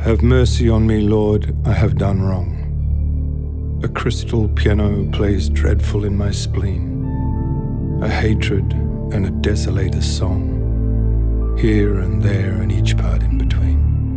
Have mercy on me, Lord, I have done wrong. A crystal piano plays dreadful in my spleen, a hatred and a desolator's song, here and there and each part in between.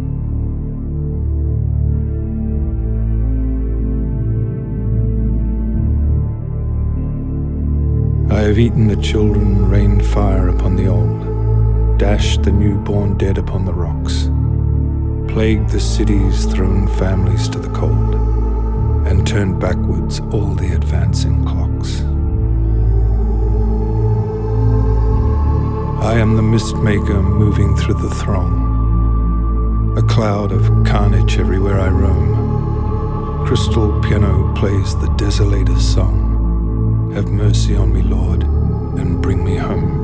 I have eaten the children, rained fire upon the old, dashed the newborn dead upon the rocks, plagued the cities, thrown families to the cold, and turned backwards all the advancing clocks. I am the mist maker moving through the throng, a cloud of carnage everywhere I roam. Crystal piano plays the desolator's song. Have mercy on me, Lord, and bring me home.